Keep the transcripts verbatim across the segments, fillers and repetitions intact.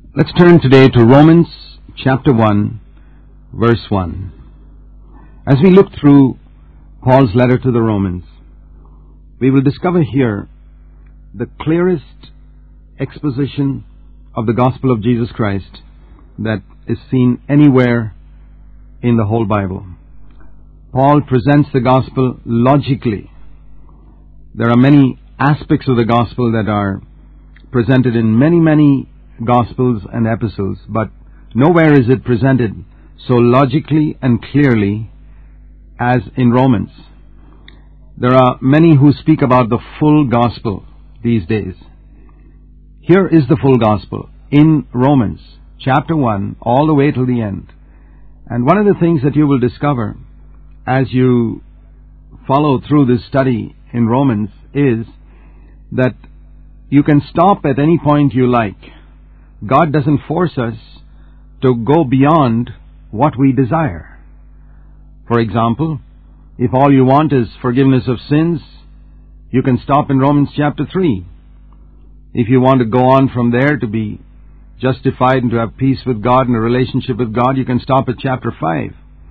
Let's turn today to Romans chapter one, verse one. As we look through Paul's letter to the Romans, we will discover here the clearest exposition of the gospel of Jesus Christ that is seen anywhere in the whole Bible. Paul presents the gospel logically. There are many aspects of the gospel that are presented in many, many Gospels and epistles, but nowhere is it presented so logically and clearly as in Romans. There are many who speak about the full gospel these days. Here is the full gospel in Romans chapter one all the way till the end. And one of the things that you will discover as you follow through this study in Romans is that you can stop at any point you like. God doesn't force us to go beyond what we desire. For example, if all you want is forgiveness of sins, you can stop in Romans chapter three. If you want to go on from there to be justified and to have peace with God and a relationship with God, you can stop at chapter five.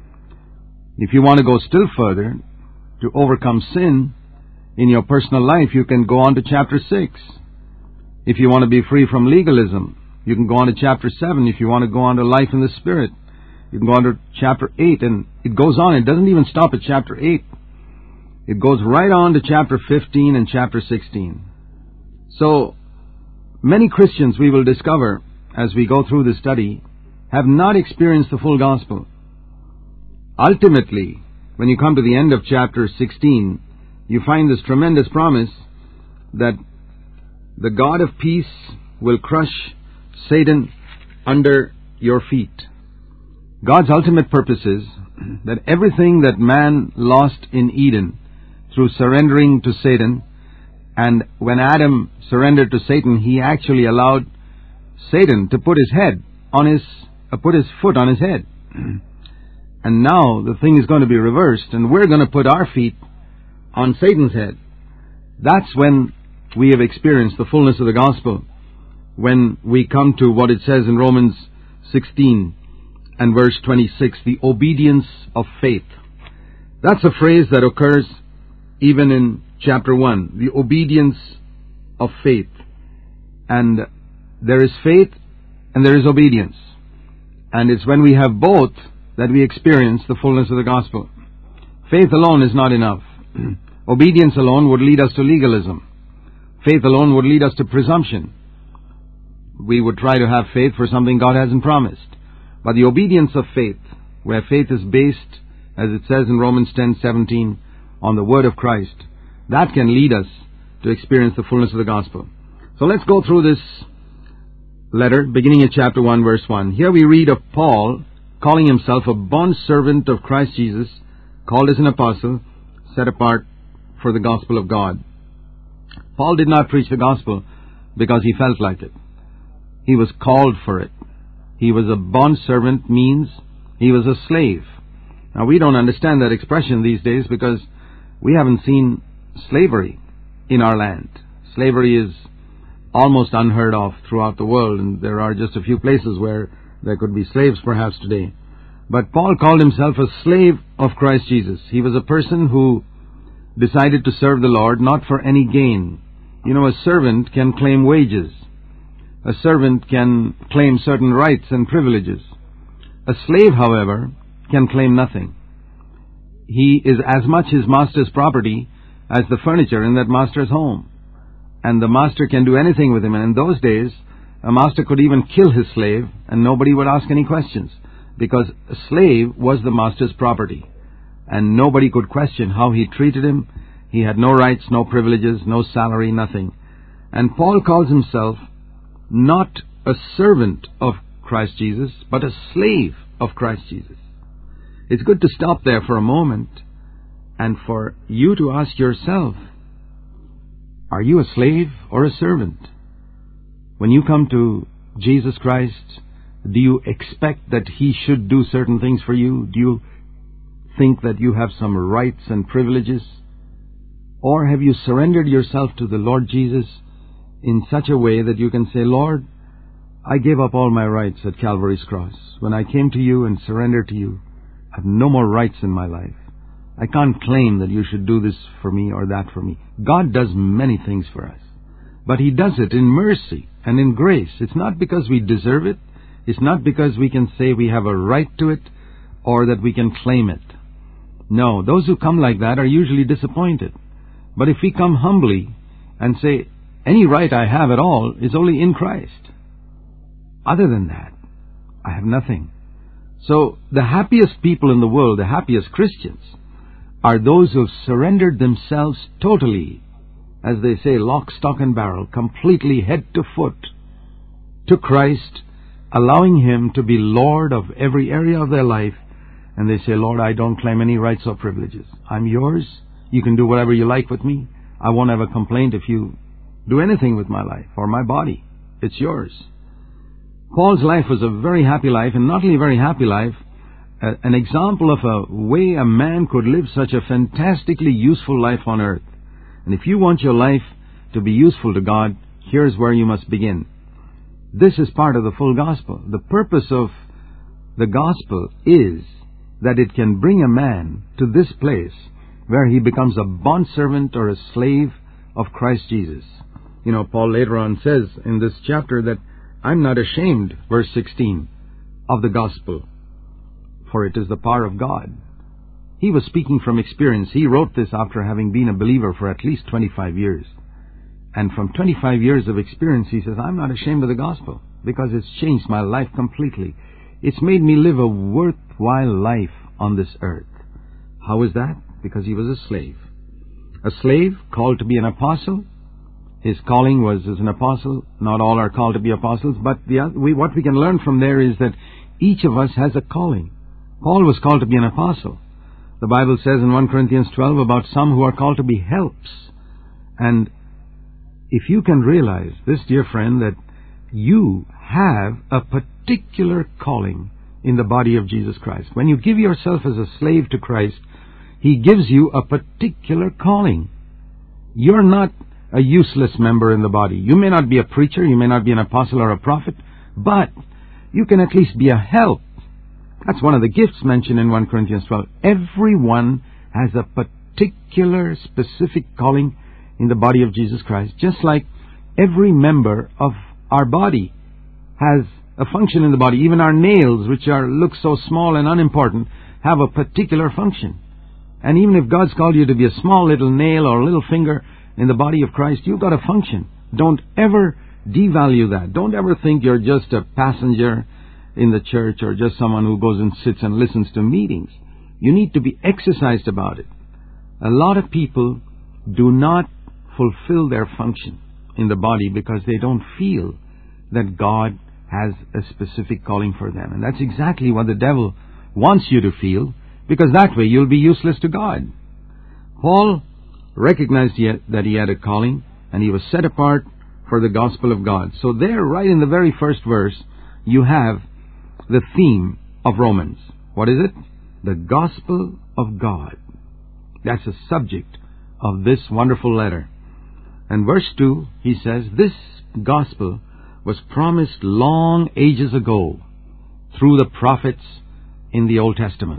If you want to go still further to overcome sin in your personal life, you can go on to chapter six. If you want to be free from legalism, you can go on to chapter seven. If you want to go on to life in the Spirit, you can go on to chapter eight. And it goes on. It doesn't even stop at chapter eight. It goes right on to chapter fifteen and chapter sixteen. So, many Christians, we will discover as we go through this study, have not experienced the full gospel. Ultimately, when you come to the end of chapter sixteen, you find this tremendous promise that the God of peace will crush Satan under your feet. God's ultimate purpose is that everything that man lost in Eden through surrendering to Satan, and when Adam surrendered to Satan, he actually allowed Satan to put his head on his, uh, put his foot on his head. And now the thing is going to be reversed, and we're going to put our feet on Satan's head. That's when we have experienced the fullness of the gospel. When we come to what it says in Romans sixteen and verse twenty-six, the obedience of faith. That's a phrase that occurs even in chapter one, the obedience of faith. And there is faith and there is obedience. And it's when we have both that we experience the fullness of the gospel. Faith alone is not enough. Obedience alone would lead us to legalism. Faith alone would lead us to presumption. We would try to have faith for something God hasn't promised. But the obedience of faith, where faith is based, as it says in Romans ten seventeen, on the word of Christ, that can lead us to experience the fullness of the gospel. So let's go through this letter, beginning at chapter one, verse one. Here we read of Paul calling himself a bondservant of Christ Jesus, called as an apostle, set apart for the gospel of God. Paul did not preach the gospel because he felt like it. He was called for it. He was a bondservant, means he was a slave. Now, we don't understand that expression these days because we haven't seen slavery in our land. Slavery is almost unheard of throughout the world, and there are just a few places where there could be slaves perhaps today. But Paul called himself a slave of Christ Jesus. He was a person who decided to serve the Lord not for any gain. You know, a servant can claim wages. A servant can claim certain rights and privileges. A slave, however, can claim nothing. He is as much his master's property as the furniture in that master's home. And the master can do anything with him. And in those days, a master could even kill his slave and nobody would ask any questions, because a slave was the master's property. And nobody could question how he treated him. He had no rights, no privileges, no salary, nothing. And Paul calls himself not a servant of Christ Jesus, but a slave of Christ Jesus. It's good to stop there for a moment and for you to ask yourself, are you a slave or a servant? When you come to Jesus Christ, do you expect that He should do certain things for you? Do you think that you have some rights and privileges? Or have you surrendered yourself to the Lord Jesus in such a way that you can say, Lord, I gave up all my rights at Calvary's cross. When I came to you and surrendered to you, I have no more rights in my life. I can't claim that you should do this for me or that for me. God does many things for us, but He does it in mercy and in grace. It's not because we deserve it. It's not because we can say we have a right to it or that we can claim it. No, those who come like that are usually disappointed. But if we come humbly and say, any right I have at all is only in Christ. Other than that, I have nothing. So the happiest people in the world, the happiest Christians, are those who have surrendered themselves totally, as they say, lock, stock and barrel, completely head to foot to Christ, allowing Him to be Lord of every area of their life. And they say, Lord, I don't claim any rights or privileges. I'm yours. You can do whatever you like with me. I won't have a complaint if you do anything with my life or my body. It's yours. Paul's life was a very happy life, and not only a very happy life, uh, an example of a way a man could live such a fantastically useful life on earth. And if you want your life to be useful to God, here's where you must begin. This is part of the full gospel. The purpose of the gospel is that it can bring a man to this place where he becomes a bondservant or a slave of Christ Jesus. You know, Paul later on says in this chapter that I'm not ashamed, verse sixteen, of the gospel, for it is the power of God. He was speaking from experience. He wrote this after having been a believer for at least twenty-five years. And from twenty-five years of experience, he says, I'm not ashamed of the gospel because it's changed my life completely. It's made me live a worthwhile life on this earth. How is that? Because he was a slave. A slave called to be an apostle. His calling was as an apostle. Not all are called to be apostles, but the, we, what we can learn from there is that each of us has a calling. Paul was called to be an apostle. The Bible says in First Corinthians twelve about some who are called to be helps. And if you can realize this, dear friend, that you have a particular calling in the body of Jesus Christ. When you give yourself as a slave to Christ, He gives you a particular calling. You're not a useless member in the body. You may not be a preacher, you may not be an apostle or a prophet, but you can at least be a help. That's one of the gifts mentioned in First Corinthians twelve. Everyone has a particular, specific calling in the body of Jesus Christ, just like every member of our body has a function in the body. Even our nails, which are look so small and unimportant, have a particular function. And even if God's called you to be a small little nail or a little finger in the body of Christ, you've got a function. Don't ever devalue that. Don't ever think you're just a passenger in the church or just someone who goes and sits and listens to meetings. You need to be exercised about it. A lot of people do not fulfill their function in the body because they don't feel that God has a specific calling for them. And that's exactly what the devil wants you to feel, because that way you'll be useless to God. Paul recognized yet that he had a calling, and he was set apart for the gospel of God. So there, right in the very first verse, you have the theme of Romans. What is it? The gospel of God. That's the subject of this wonderful letter. And verse two, he says, this gospel was promised long ages ago through the prophets in the Old Testament.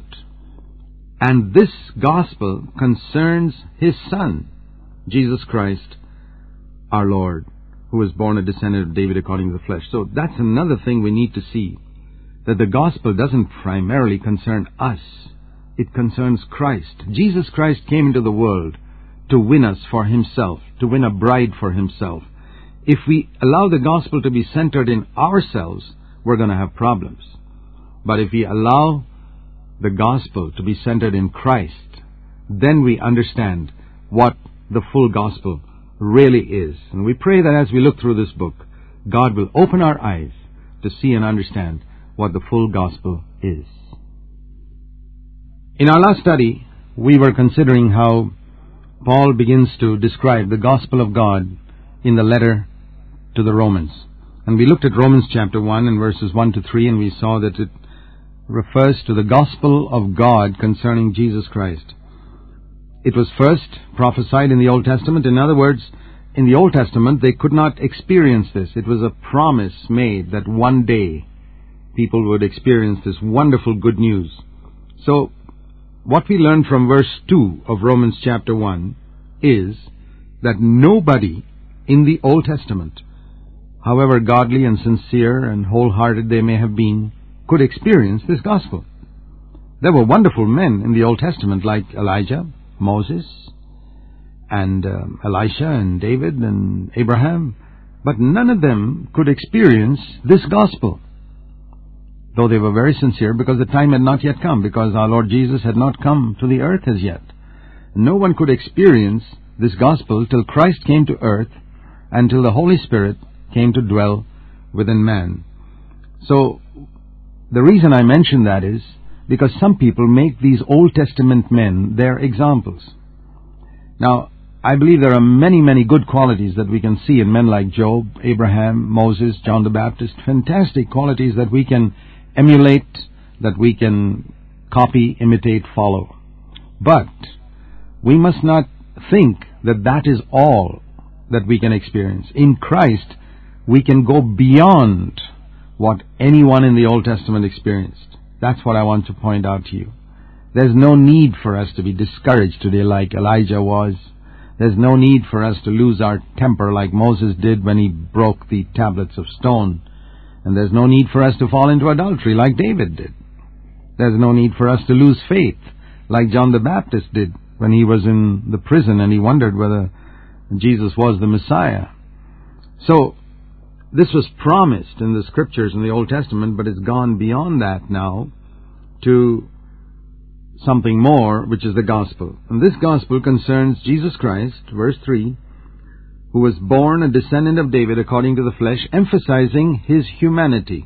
And this gospel concerns His Son, Jesus Christ, our Lord, who was born a descendant of David according to the flesh. So that's another thing we need to see, that the gospel doesn't primarily concern us. It concerns Christ. Jesus Christ came into the world to win us for Himself, to win a bride for Himself. If we allow the gospel to be centered in ourselves, we're going to have problems. But if we allow the gospel to be centered in Christ, then we understand what the full gospel really is. And we pray that as we look through this book, God will open our eyes to see and understand what the full gospel is. In our last study, we were considering how Paul begins to describe the gospel of God in the letter to the Romans. And we looked at Romans chapter one and verses one to three, and we saw that it refers to the gospel of God concerning Jesus Christ. It was first prophesied in the Old Testament. In other words, in the Old Testament, they could not experience this. It was a promise made that one day people would experience this wonderful good news. So, what we learn from verse two of Romans chapter one is that nobody in the Old Testament, however godly and sincere and wholehearted they may have been, could experience this gospel. There were wonderful men in the Old Testament like Elijah, Moses, and um, Elisha and David and Abraham, but none of them could experience this gospel, though they were very sincere, because the time had not yet come, because our Lord Jesus had not come to the earth as yet. No one could experience this gospel till Christ came to earth and till the Holy Spirit came to dwell within man. So, the reason I mention that is because some people make these Old Testament men their examples. Now, I believe there are many, many good qualities that we can see in men like Job, Abraham, Moses, John the Baptist. Fantastic qualities that we can emulate, that we can copy, imitate, follow. But we must not think that that is all that we can experience. In Christ, we can go beyond what anyone in the Old Testament experienced. That's what I want to point out to you. There's no need for us to be discouraged today like Elijah was. There's no need for us to lose our temper like Moses did when he broke the tablets of stone. And there's no need for us to fall into adultery like David did. There's no need for us to lose faith like John the Baptist did when he was in the prison and he wondered whether Jesus was the Messiah. So, this was promised in the Scriptures in the Old Testament, but it's gone beyond that now to something more, which is the gospel. And this gospel concerns Jesus Christ, verse three, who was born a descendant of David according to the flesh, emphasizing his humanity.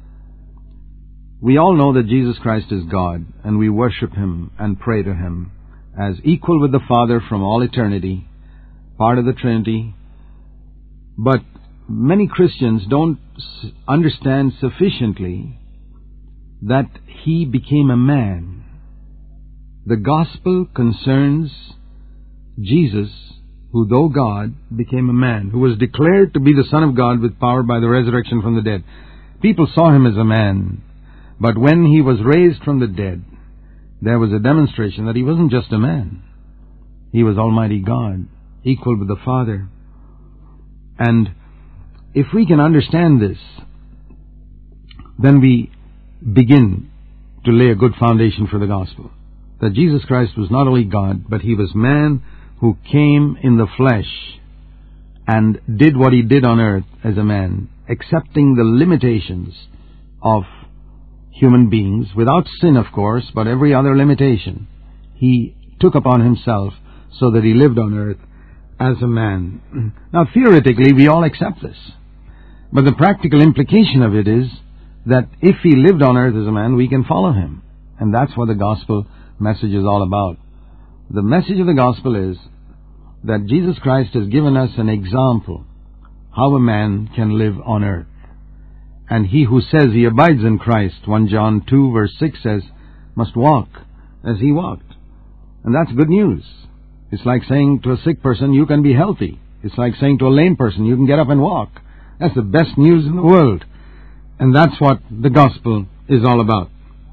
We all know that Jesus Christ is God, and we worship Him and pray to Him as equal with the Father from all eternity, part of the Trinity. But many Christians don't understand sufficiently that He became a man. The gospel concerns Jesus, who though God, became a man, who was declared to be the Son of God with power by the resurrection from the dead. People saw Him as a man, but when He was raised from the dead, there was a demonstration that He wasn't just a man. He was Almighty God, equal with the Father. And if we can understand this, then we begin to lay a good foundation for the gospel. That Jesus Christ was not only God, but He was man who came in the flesh and did what He did on earth as a man, accepting the limitations of human beings, without sin, of course, but every other limitation He took upon Himself so that He lived on earth as a man. Now, theoretically, we all accept this. But the practical implication of it is that if He lived on earth as a man, we can follow Him. And that's what the gospel message is all about. The message of the gospel is that Jesus Christ has given us an example how a man can live on earth. And he who says he abides in Christ, First John two verse six says, must walk as He walked. And that's good news. It's like saying to a sick person, you can be healthy. It's like saying to a lame person, you can get up and walk. That's the best news in the world. And that's what the gospel is all about.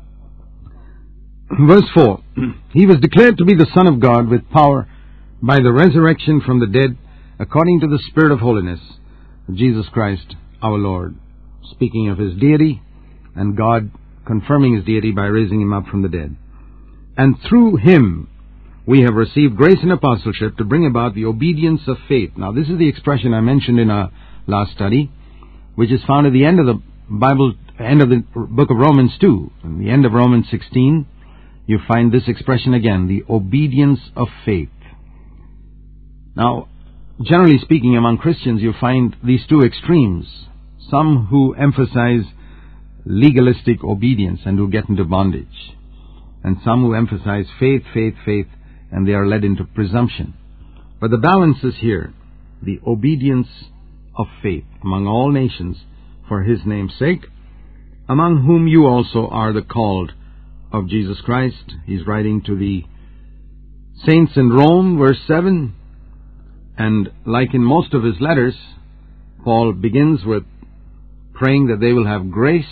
Verse four, He was declared to be the Son of God with power by the resurrection from the dead, according to the Spirit of holiness, Jesus Christ our Lord. Speaking of His deity, and God confirming His deity by raising Him up from the dead. And through Him we have received grace and apostleship to bring about the obedience of faith. Now, this is the expression I mentioned in our last study, which is found at the end of the Bible, end of the book of Romans two. In the end of Romans sixteen, you find this expression again, the obedience of faith. Now, generally speaking, among Christians, you find these two extremes. Some who emphasize legalistic obedience and who get into bondage. And some who emphasize faith, faith, faith, and they are led into presumption. But the balance is here, the obedience of faith among all nations for His name's sake, among whom you also are the called of Jesus Christ. He's writing to the saints in Rome, verse seven. And like in most of his letters, Paul begins with praying that they will have grace.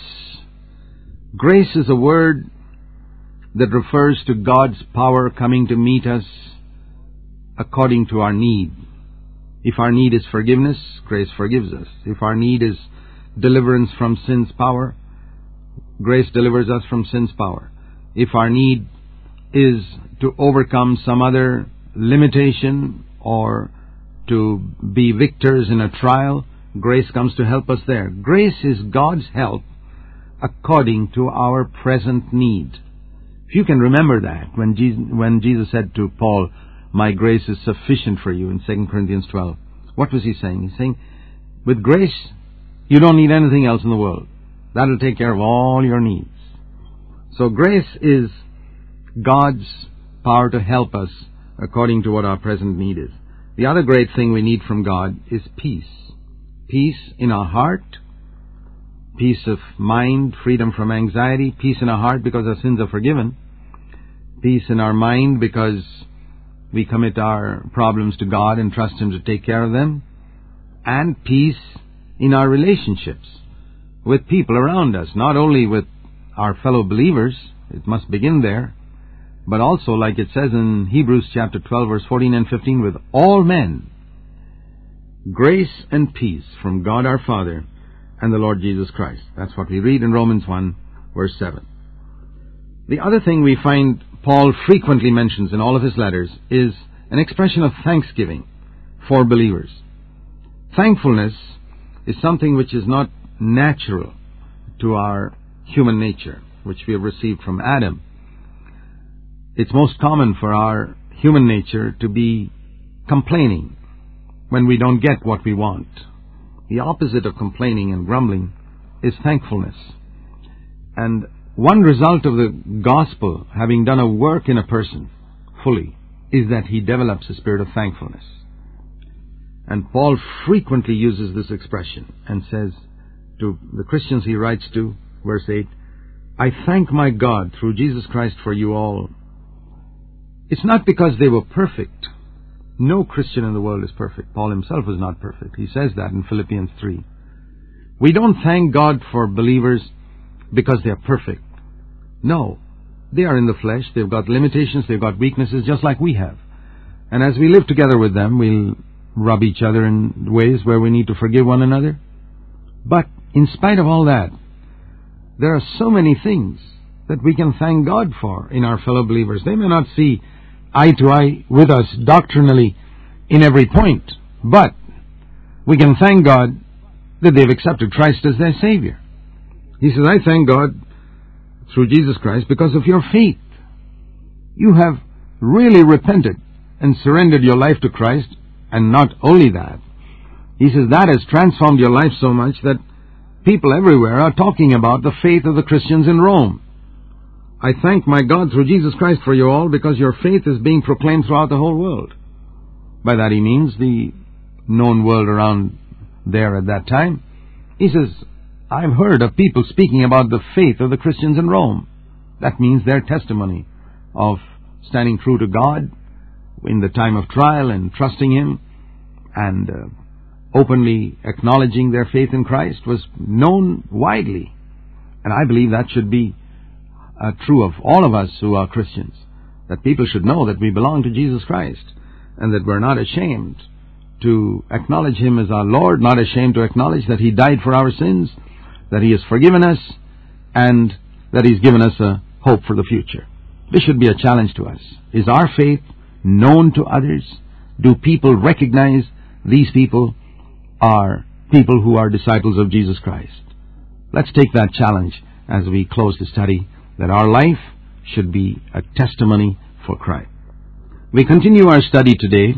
Grace is a word that refers to God's power coming to meet us according to our need. If our need is forgiveness, grace forgives us. If our need is deliverance from sin's power, grace delivers us from sin's power. If our need is to overcome some other limitation or to be victors in a trial, grace comes to help us there. Grace is God's help according to our present need. If you can remember that, when Jesus, when Jesus said to Paul, "My grace is sufficient for you," in Second Corinthians twelve, what was he saying? He's saying, with grace, you don't need anything else in the world. That'll take care of all your needs. So grace is God's power to help us according to what our present need is. The other great thing we need from God is peace. Peace in our heart, peace of mind, freedom from anxiety, peace in our heart because our sins are forgiven, peace in our mind because we commit our problems to God and trust Him to take care of them, and peace in our relationships with people around us, not only with our fellow believers, it must begin there, but also, like it says in Hebrews chapter twelve, verse fourteen and fifteen, with all men. Grace and peace from God our Father and the Lord Jesus Christ. That's what we read in Romans one, verse seven. The other thing we find Paul frequently mentions in all of his letters is an expression of thanksgiving for believers. Thankfulness is something which is not natural to our human nature, which we have received from Adam. It's most common for our human nature to be complaining when we don't get what we want. The opposite of complaining and grumbling is thankfulness. And one result of the gospel having done a work in a person fully is that he develops a spirit of thankfulness. And Paul frequently uses this expression and says to the Christians he writes to, verse eight, "I thank my God through Jesus Christ for you all." It's not because they were perfect. No Christian in the world is perfect. Paul himself is not perfect. He says that in Philippians three. We don't thank God for believers because they are perfect. No. They are in the flesh. They've got limitations. They've got weaknesses just like we have. And as we live together with them, we'll rub each other in ways where we need to forgive one another. But in spite of all that, there are so many things that we can thank God for in our fellow believers. They may not see eye to eye with us doctrinally in every point, but we can thank God that they've accepted Christ as their Savior. He says, "I thank God through Jesus Christ because of your faith. You have really repented and surrendered your life to Christ, and not only that," he says, "that has transformed your life so much that people everywhere are talking about the faith of the Christians in Rome. I thank my God through Jesus Christ for you all because your faith is being proclaimed throughout the whole world." By that he means the known world around there at that time. He says, "I've heard of people speaking about the faith of the Christians in Rome." That means their testimony of standing true to God in the time of trial and trusting Him and uh, openly acknowledging their faith in Christ was known widely. And I believe that should be Uh, true of all of us who are Christians, that people should know that we belong to Jesus Christ and that we're not ashamed to acknowledge Him as our Lord, not ashamed to acknowledge that He died for our sins, that He has forgiven us, and that He's given us a hope for the future. This should be a challenge to us. Is our faith known to others? Do people recognize these people are people who are disciples of Jesus Christ? Let's take that challenge as we close the study, that our life should be a testimony for Christ. We continue our study today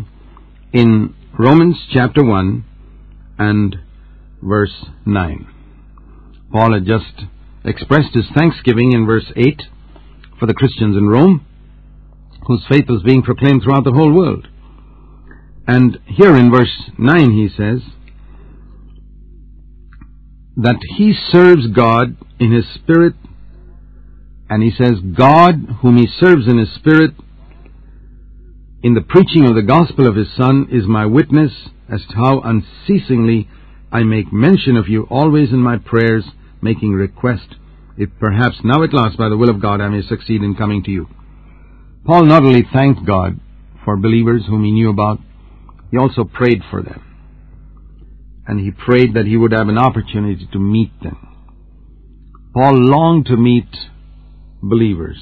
in Romans chapter one and verse nine. Paul had just expressed his thanksgiving in verse eight for the Christians in Rome, whose faith was being proclaimed throughout the whole world. And here in verse nine he says that he serves God in his spirit. And he says, God, whom he serves in his spirit, in the preaching of the gospel of his Son is my witness as to how unceasingly I make mention of you always in my prayers, making request, if perhaps now at last by the will of God I may succeed in coming to you. Paul not only thanked God for believers whom he knew about, he also prayed for them. And he prayed that he would have an opportunity to meet them. Paul longed to meet believers,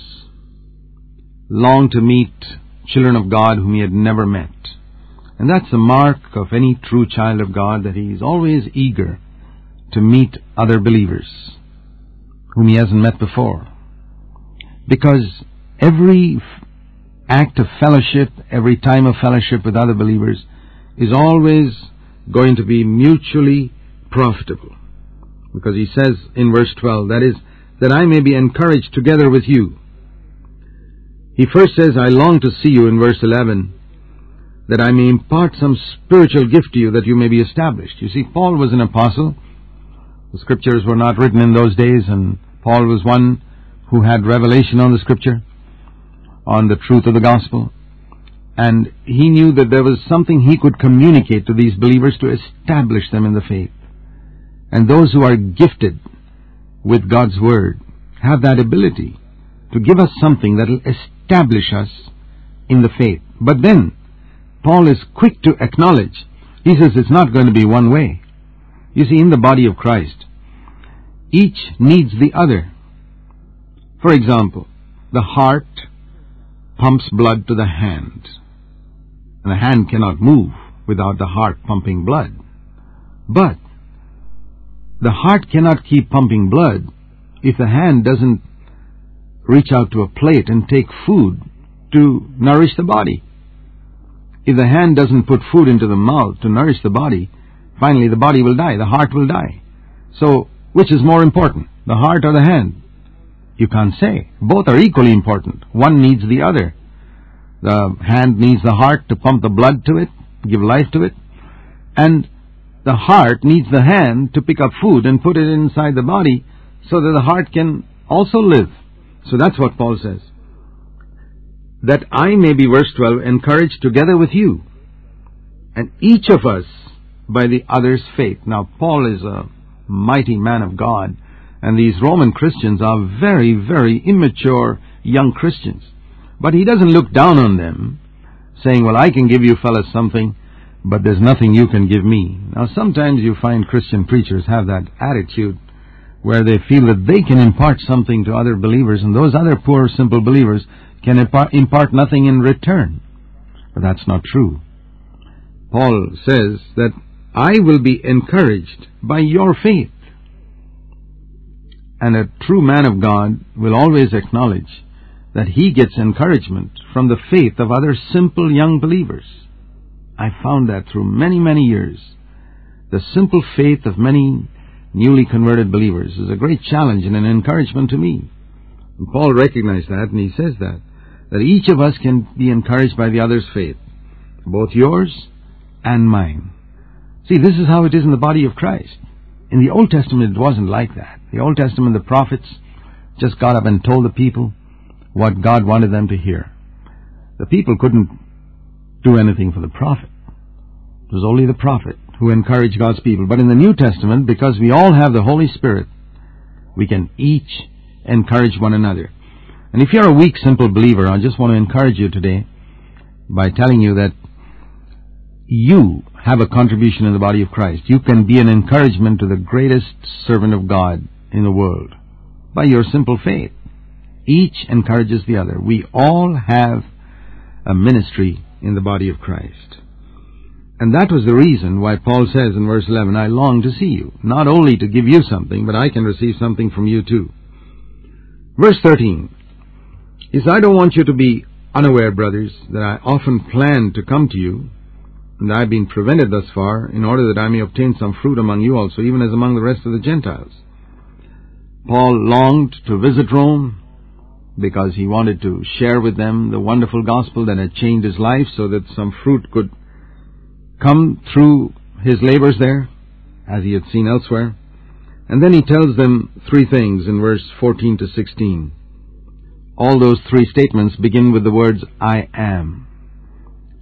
longed to meet children of God whom he had never met. And that's the mark of any true child of God, that he is always eager to meet other believers whom he hasn't met before. Because every act of fellowship, every time of fellowship with other believers is always going to be mutually profitable. Because he says in verse twelve, that is, that I may be encouraged together with you. He first says, I long to see you in verse eleven, that I may impart some spiritual gift to you, that you may be established. You see, Paul was an apostle. The scriptures were not written in those days, and Paul was one who had revelation on the scripture, on the truth of the gospel. And he knew that there was something he could communicate to these believers to establish them in the faith. And those who are gifted with God's word have that ability to give us something that will establish us in the faith. But then, Paul is quick to acknowledge, he says it's not going to be one way. You see, in the body of Christ, each needs the other. For example, the heart pumps blood to the hand, and the hand cannot move without the heart pumping blood. But the heart cannot keep pumping blood if the hand doesn't reach out to a plate and take food to nourish the body. If the hand doesn't put food into the mouth to nourish the body, finally the body will die, the heart will die. So, which is more important, the heart or the hand? You can't say. Both are equally important. One needs the other. The hand needs the heart to pump the blood to it, give life to it, and the heart needs the hand to pick up food and put it inside the body so that the heart can also live. So that's what Paul says. That I may be, verse twelve, encouraged together with you, and each of us by the other's faith. Now, Paul is a mighty man of God, and these Roman Christians are very, very immature young Christians. But he doesn't look down on them, saying, well, I can give you fellas something, but there's nothing you can give me. Now, sometimes you find Christian preachers have that attitude where they feel that they can impart something to other believers, and those other poor, simple believers can impart, impart nothing in return. But that's not true. Paul says that I will be encouraged by your faith. And a true man of God will always acknowledge that he gets encouragement from the faith of other simple young believers. I found that through many, many years. The simple faith of many newly converted believers is a great challenge and an encouragement to me. And Paul recognized that, and he says that, that each of us can be encouraged by the other's faith, both yours and mine. See, this is how it is in the body of Christ. In the Old Testament, it wasn't like that. The Old Testament, the prophets just got up and told the people what God wanted them to hear. The people couldn't do anything for the prophet. It was only the prophet who encouraged God's people. But in the New Testament, because we all have the Holy Spirit, we can each encourage one another. And if you're a weak, simple believer, I just want to encourage you today by telling you that you have a contribution in the body of Christ. You can be an encouragement to the greatest servant of God in the world by your simple faith. Each encourages the other. We all have a ministry in the body of Christ. And that was the reason why Paul says in verse eleven, I long to see you, not only to give you something, but I can receive something from you too. Verse thirteen is, I don't want you to be unaware, brothers, that I often planned to come to you, and I have been prevented thus far, in order that I may obtain some fruit among you also, even as among the rest of the Gentiles. Paul longed to visit Rome because he wanted to share with them the wonderful gospel that had changed his life, so that some fruit could come through his labors there, as he had seen elsewhere. And then he tells them three things in verse fourteen to sixteen. All those three statements begin with the words, I am.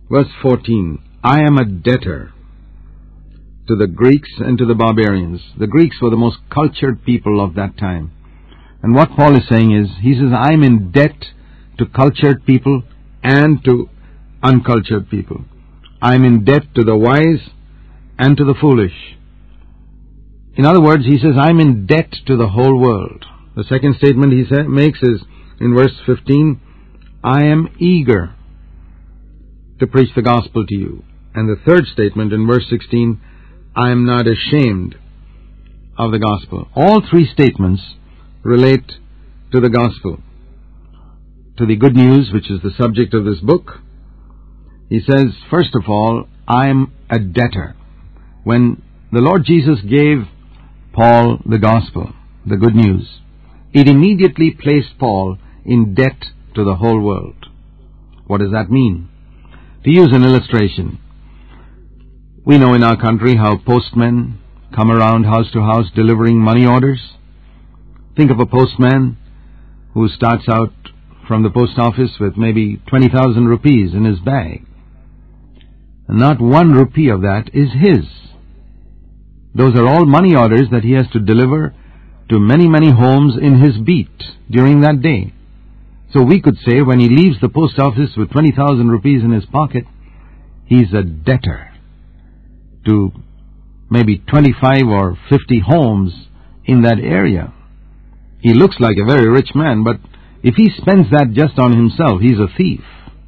Verse fourteen, I am a debtor to the Greeks and to the barbarians. The Greeks were the most cultured people of that time. And what Paul is saying is, he says, I'm in debt to cultured people and to uncultured people. I'm in debt to the wise and to the foolish. In other words, he says, I'm in debt to the whole world. The second statement he sa- makes is, in verse fifteen, I am eager to preach the gospel to you. And the third statement in verse sixteen, I am not ashamed of the gospel. All three statements relate to the gospel, to the good news, which is the subject of this book. He says, first of all, I am a debtor. When the Lord Jesus gave Paul the gospel, the good news, it immediately placed Paul in debt to the whole world. What does that mean? To use an illustration, we know in our country how postmen come around house to house delivering money orders. Think of a postman who starts out from the post office with maybe twenty thousand rupees in his bag. And not one rupee of that is his. Those are all money orders that he has to deliver to many, many homes in his beat during that day. So we could say when he leaves the post office with twenty thousand rupees in his pocket, he's a debtor to maybe twenty-five or fifty homes in that area. He looks like a very rich man, but if he spends that just on himself, he's a thief.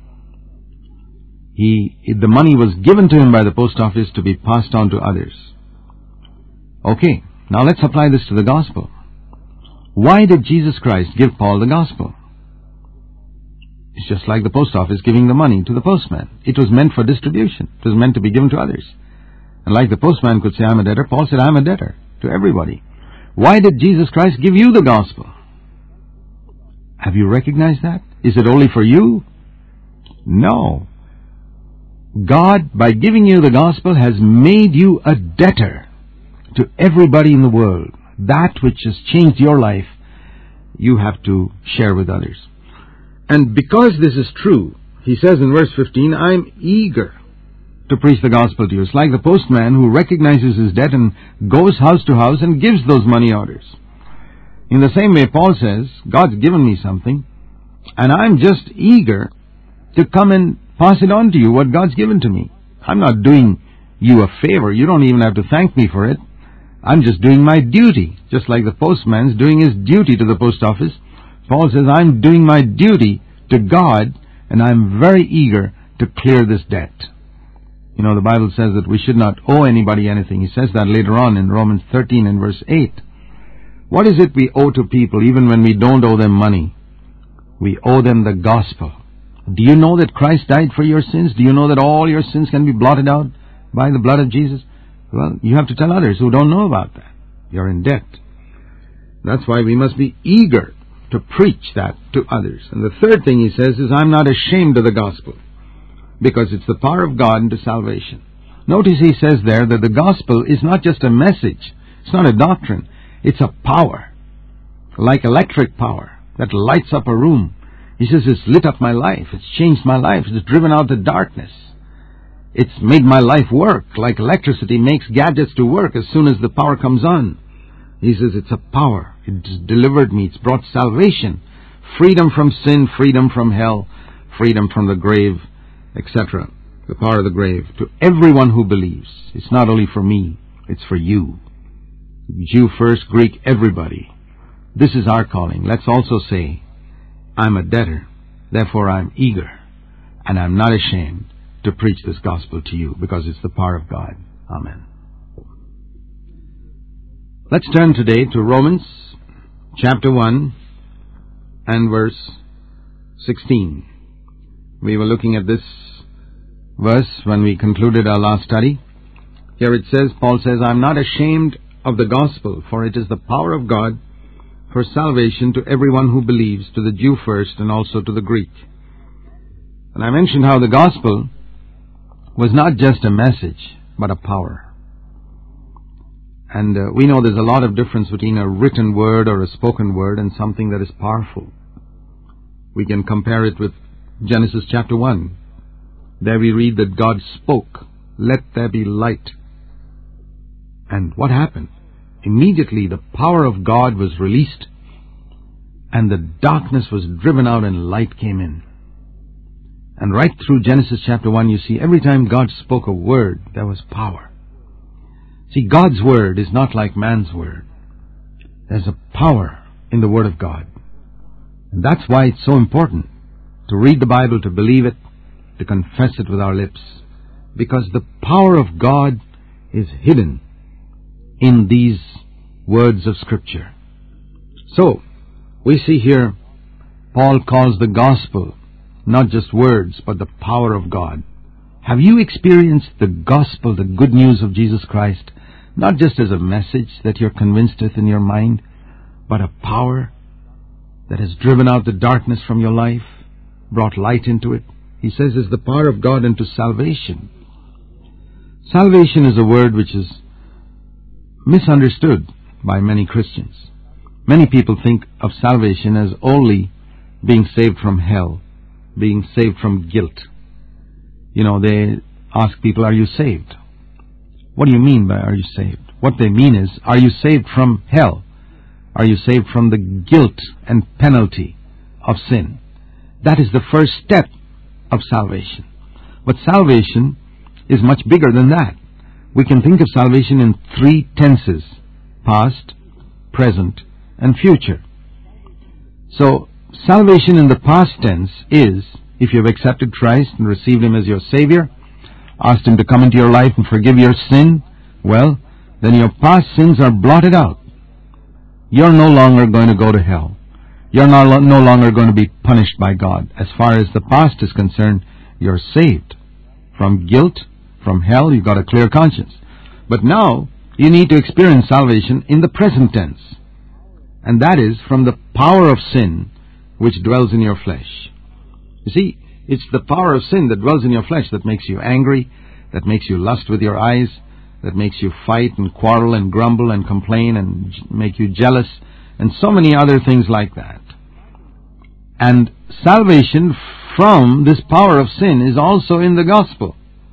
He, the money was given to him by the post office to be passed on to others. Okay, now let's apply this to the gospel. Why did Jesus Christ give Paul the gospel? It's just like the post office giving the money to the postman. It was meant for distribution. It was meant to be given to others. And like the postman could say, I'm a debtor, Paul said, I'm a debtor to everybody. Why did Jesus Christ give you the gospel? Have you recognized that? Is it only for you? No. God, by giving you the gospel, has made you a debtor to everybody in the world. That which has changed your life, you have to share with others. And because this is true, he says in verse fifteen, I'm eager to preach the gospel to you. It's like the postman who recognizes his debt and goes house to house and gives those money orders. In the same way, Paul says, God's given me something, and I'm just eager to come and pass it on to you, what God's given to me. I'm not doing you a favor. You don't even have to thank me for it. I'm just doing my duty, just like the postman's doing his duty to the post office. Paul says, I'm doing my duty to God, and I'm very eager to clear this debt. You know, the Bible says that we should not owe anybody anything. He says that later on in Romans thirteen and verse eight. What is it we owe to people even when we don't owe them money? We owe them the gospel. Do you know that Christ died for your sins? Do you know that all your sins can be blotted out by the blood of Jesus? Well, you have to tell others who don't know about that. You're in debt. That's why we must be eager to preach that to others. And the third thing he says is, I'm not ashamed of the gospel, because it's the power of God into salvation. Notice he says there that the gospel is not just a message. It's not a doctrine. It's a power, like electric power that lights up a room. He says it's lit up my life. It's changed my life. It's driven out the darkness. It's made my life work like electricity makes gadgets to work as soon as the power comes on. He says it's a power. It's delivered me. It's brought salvation, freedom from sin, freedom from hell, freedom from the grave, et cetera. The power of the grave to everyone who believes. It's not only for me, it's for you. Jew first, Greek, everybody. This is our calling. Let's also say, I'm a debtor, therefore I'm eager, and I'm not ashamed to preach this gospel to you, because it's the power of God. Amen. Let's turn today to Romans chapter one and verse sixteen. We were looking at this verse when we concluded our last study. Here it says, Paul says, I'm not ashamed of the gospel, for it is the power of God for salvation to everyone who believes, to the Jew first and also to the Greek. And I mentioned how the gospel was not just a message, but a power. And uh, we know there's a lot of difference between a written word or a spoken word and something that is powerful. We can compare it with Genesis chapter one. There we read that God spoke, "Let there be light." And what happened? Immediately the power of God was released, and the darkness was driven out and light came in. And right through Genesis chapter one, you see every time God spoke a word, there was power. See, God's word is not like man's word. There's a power in the word of God. And that's why it's so important to read the Bible, to believe it, to confess it with our lips. Because the power of God is hidden in these words of Scripture. So, we see here, Paul calls the gospel not just words, but the power of God. Have you experienced the gospel, the good news of Jesus Christ, not just as a message that you're convinced with in your mind, but a power that has driven out the darkness from your life, brought light into it? He says is the power of God unto salvation. Salvation is a word which is misunderstood by many Christians. Many people think of salvation as only being saved from hell, being saved from guilt. You know, they ask people, "Are you saved?" What do you mean by "are you saved?" What they mean is, are you saved from hell? Are you saved from the guilt and penalty of sin? That is the first step of salvation. But salvation is much bigger than that. We can think of salvation in three tenses: past, present, and future. So, salvation in the past tense is, if you have accepted Christ and received Him as your Savior, asked Him to come into your life and forgive your sin, well, then your past sins are blotted out. You're no longer going to go to hell. You're no, no longer going to be punished by God. As far as the past is concerned, you're saved from guilt, from hell. You've got a clear conscience. But now, you need to experience salvation in the present tense. And that is from the power of sin which dwells in your flesh. You see, it's the power of sin that dwells in your flesh that makes you angry, that makes you lust with your eyes, that makes you fight and quarrel and grumble and complain and make you jealous, and so many other things like that. And salvation from this power of sin is also in the gospel.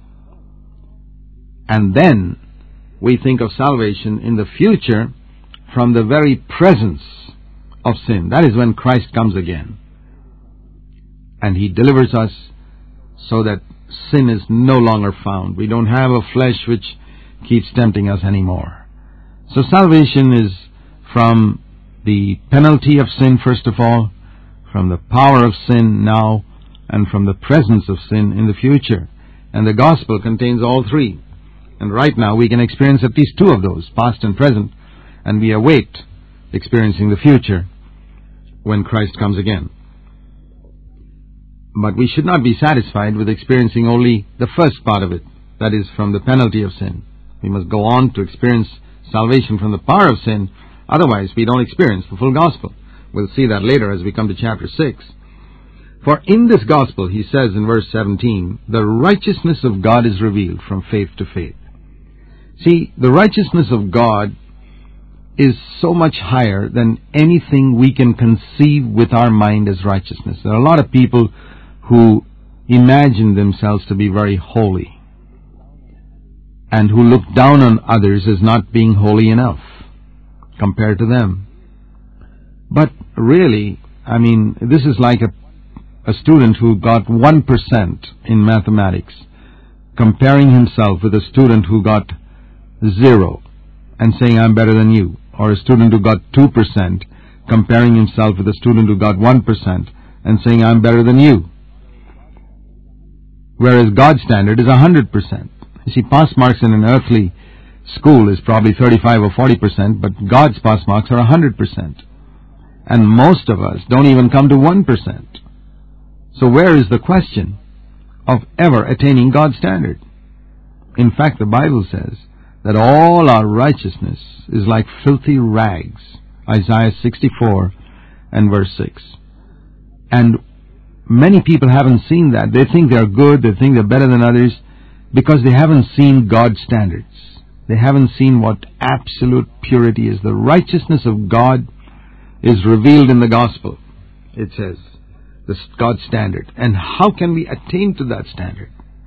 And then we think of salvation in the future from the very presence of sin. That is when Christ comes again. And He delivers us so that sin is no longer found. We don't have a flesh which keeps tempting us anymore. So salvation is from the penalty of sin, first of all, from the power of sin now, and from the presence of sin in the future. And the gospel contains all three. And right now we can experience at least two of those, past and present, and we await experiencing the future when Christ comes again. But we should not be satisfied with experiencing only the first part of it, that is, from the penalty of sin. We must go on to experience salvation from the power of sin, otherwise we don't experience the full gospel. We'll see that later as we come to chapter six. For in this gospel, he says in verse seventeen, the righteousness of God is revealed from faith to faith. See, the righteousness of God is so much higher than anything we can conceive with our mind as righteousness. There are a lot of people who imagine themselves to be very holy and who look down on others as not being holy enough compared to them. But really, I mean, this is like a, a student who got one percent in mathematics comparing himself with a student who got zero and saying, I'm better than you. Or a student who got two percent comparing himself with a student who got one percent and saying, I'm better than you. Whereas God's standard is one hundred percent. You see, pass marks in an earthly school is probably thirty-five or forty percent, but God's pass marks are one hundred percent. And most of us don't even come to one percent. So where is the question of ever attaining God's standard? In fact, the Bible says that all our righteousness is like filthy rags. Isaiah sixty-four and verse six. And many people haven't seen that. They think they're good, they think they're better than others, because they haven't seen God's standards. They haven't seen what absolute purity is. The righteousness of God is revealed in the gospel, it says, the God's standard. And how can we attain to that standard?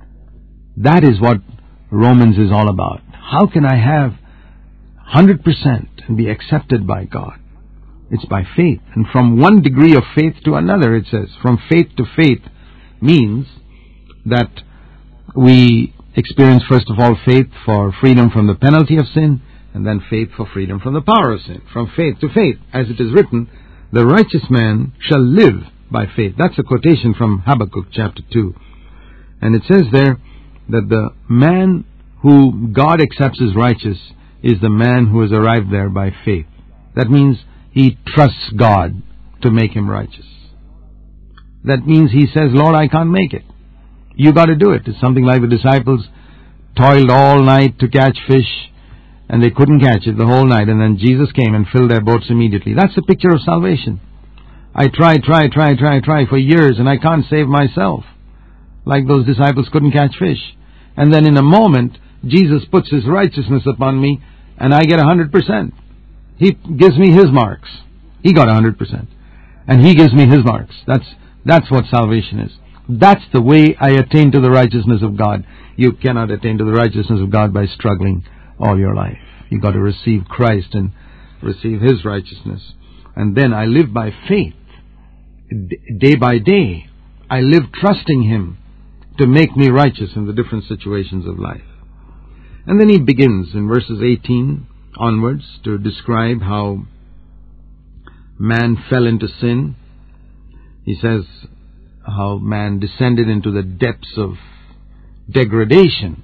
That is what Romans is all about. How can I have one hundred percent and be accepted by God? It's by faith. And from one degree of faith to another, it says. From faith to faith means that we experience, first of all, faith for freedom from the penalty of sin, and then faith for freedom from the power of sin. From faith to faith, as it is written, the righteous man shall live by faith. That's a quotation from Habakkuk chapter two. And it says there that the man who God accepts as righteous is the man who has arrived there by faith. That means he trusts God to make him righteous. That means he says, Lord, I can't make it. You got to do it. It's something like the disciples toiled all night to catch fish, and they couldn't catch it the whole night, and then Jesus came and filled their boats immediately. That's a picture of salvation. I try, try, try, try, try for years, and I can't save myself. Like those disciples couldn't catch fish. And then in a moment, Jesus puts His righteousness upon me, and I get one hundred percent. He gives me His marks. He got one hundred percent. And He gives me His marks. That's, that's what salvation is. That's the way I attain to the righteousness of God. You cannot attain to the righteousness of God by struggling all your life. You've got to receive Christ and receive His righteousness. And then I live by faith. Day by day, I live trusting Him to make me righteous in the different situations of life. And then he begins in verses eighteen onwards to describe how man fell into sin. He says how man descended into the depths of degradation.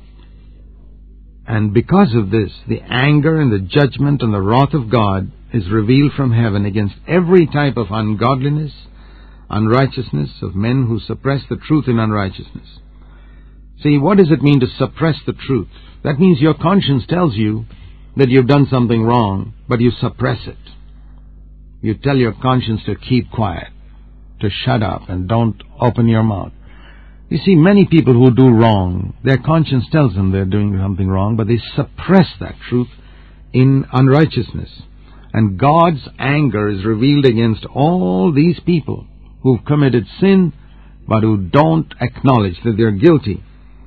And because of this, the anger and the judgment and the wrath of God is revealed from heaven against every type of ungodliness, unrighteousness of men who suppress the truth in unrighteousness. See, what does it mean to suppress the truth? That means your conscience tells you that you've done something wrong, but you suppress it. You tell your conscience to keep quiet, to shut up and don't open your mouth. You see, many people who do wrong, their conscience tells them they're doing something wrong, but they suppress that truth in unrighteousness. And God's anger is revealed against all these people who've committed sin, but who don't acknowledge that they're guilty.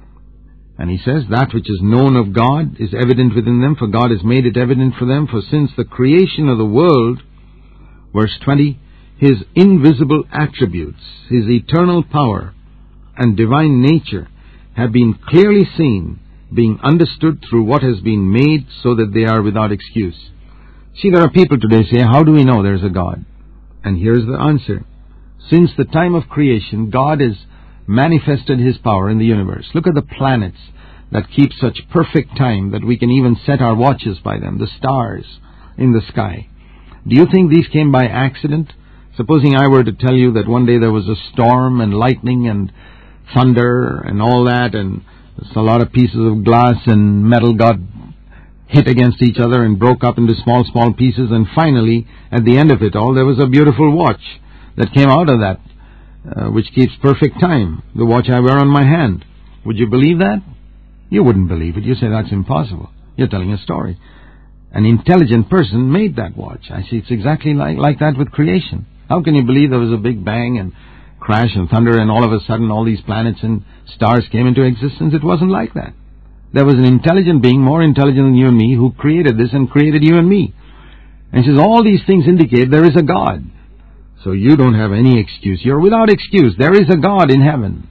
And he says, that which is known of God is evident within them, for God has made it evident for them. For since the creation of the world, verse twenty, His invisible attributes, His eternal power and divine nature have been clearly seen, being understood through what has been made, so that they are without excuse. See, there are people today say, how do we know there's a God? And here's the answer. Since the time of creation, God has manifested His power in the universe. Look at the planets that keep such perfect time that we can even set our watches by them, the stars in the sky. Do you think these came by accident? Supposing I were to tell you that one day there was a storm and lightning and thunder and all that, and a lot of pieces of glass and metal got hit against each other and broke up into small, small pieces, and finally, at the end of it all, there was a beautiful watch that came out of that, uh, which keeps perfect time, the watch I wear on my hand. Would you believe that? You wouldn't believe it. You say, that's impossible. You're telling a story. An intelligent person made that watch. I see it's exactly like, like that with creation. How can you believe there was a big bang and crash and thunder and all of a sudden all these planets and stars came into existence? It wasn't like that. There was an intelligent being, more intelligent than you and me, who created this and created you and me. And he says, all these things indicate there is a God. So you don't have any excuse. You're without excuse. There is a God in heaven.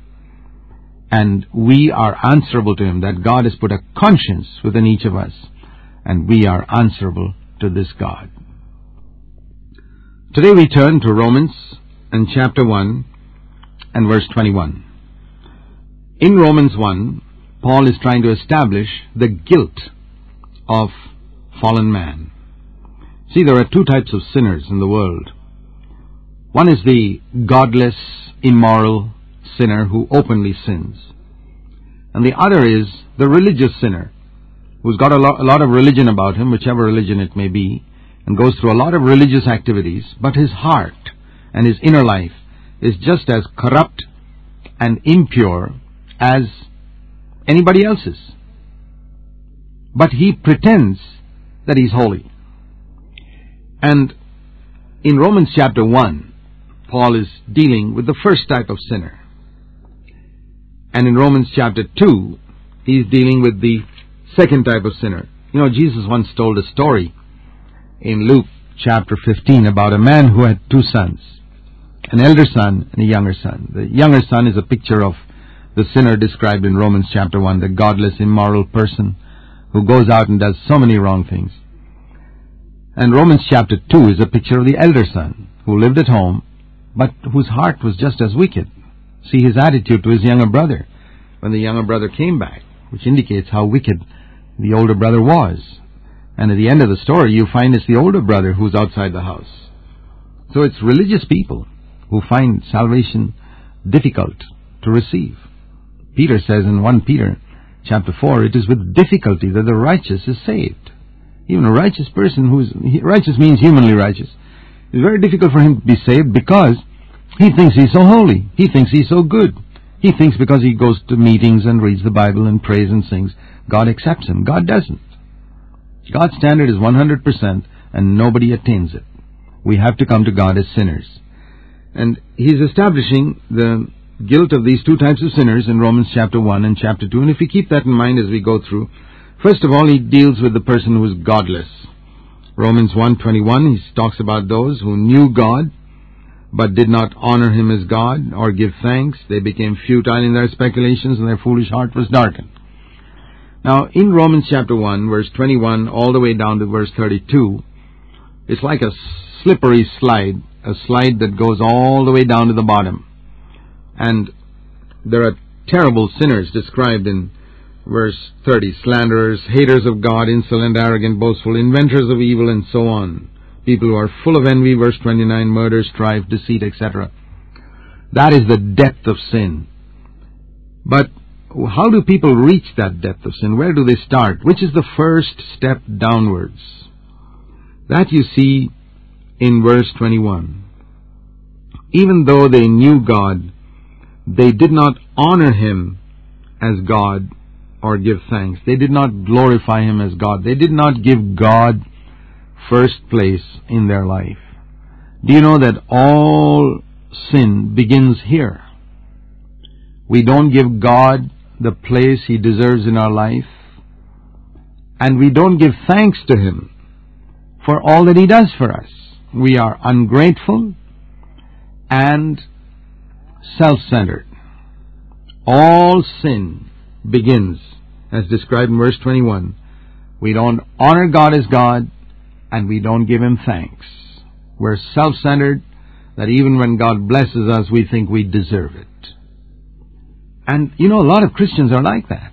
And we are answerable to Him. That God has put a conscience within each of us. And we are answerable to this God. Today we turn to Romans and chapter one and verse twenty-one. In Romans one, Paul is trying to establish the guilt of fallen man. See, there are two types of sinners in the world. One is the godless, immoral sinner who openly sins. And the other is the religious sinner who's got a lot, a lot of religion about him, whichever religion it may be, and goes through a lot of religious activities, but his heart and his inner life is just as corrupt and impure as anybody else's. But he pretends that he's holy. And in Romans chapter one, Paul is dealing with the first type of sinner. And in Romans chapter two, he's dealing with the second type of sinner. You know, Jesus once told a story in Luke chapter fifteen about a man who had two sons, an elder son and a younger son. The younger son is a picture of the sinner described in Romans chapter one, the godless, immoral person who goes out and does so many wrong things. And Romans chapter two is a picture of the elder son who lived at home, but whose heart was just as wicked. See his attitude to his younger brother when the younger brother came back, which indicates how wicked the older brother was. And at the end of the story, you find it's the older brother who's outside the house. So it's religious people who find salvation difficult to receive. Peter says in First Peter chapter four, it is with difficulty that the righteous is saved. Even a righteous person who is, righteous means humanly righteous. It's very difficult for him to be saved because he thinks he's so holy. He thinks he's so good. He thinks because he goes to meetings and reads the Bible and prays and sings, God accepts him. God doesn't. God's standard is one hundred percent and nobody attains it. We have to come to God as sinners. And he's establishing the guilt of these two types of sinners in Romans chapter one and chapter two. And if we keep that in mind as we go through, first of all, he deals with the person who is godless. Romans one twenty-one, he talks about those who knew God, but did not honor him as God or give thanks. They became futile in their speculations and their foolish heart was darkened. Now, in Romans chapter one, verse twenty-one, all the way down to verse thirty-two, it's like a slippery slide, a slide that goes all the way down to the bottom. And there are terrible sinners described in verse thirty, slanderers, haters of God, insolent, arrogant, boastful, inventors of evil, and so on. People who are full of envy, verse twenty-nine, murder, strife, deceit, et cetera. That is the depth of sin. But how do people reach that depth of sin? Where do they start? Which is the first step downwards? That you see in verse twenty-one. Even though they knew God, they did not honor him as God or give thanks. They did not glorify him as God. They did not give God first place in their life. Do you know that all sin begins here? We don't give God the place he deserves in our life, and we don't give thanks to him for all that he does for us. We are ungrateful and self-centered. All sin begins, as described in verse twenty-one. We don't honor God as God, and we don't give him thanks. We're self-centered, that even when God blesses us, we think we deserve it. And, you know, a lot of Christians are like that.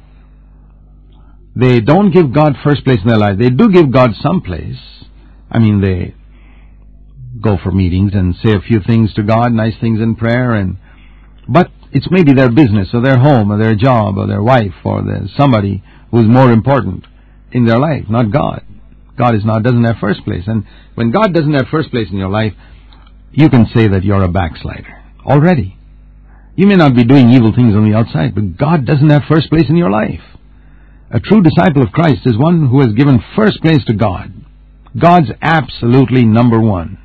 They don't give God first place in their life. They do give God some place. I mean, they go for meetings and say a few things to God, nice things in prayer, and but it's maybe their business or their home or their job or their wife or their somebody who's more important in their life, not God. God is not doesn't have first place. And when God doesn't have first place in your life, you can say that you're a backslider already. You may not be doing evil things on the outside, but God doesn't have first place in your life. A true disciple of Christ is one who has given first place to God. God's absolutely number one.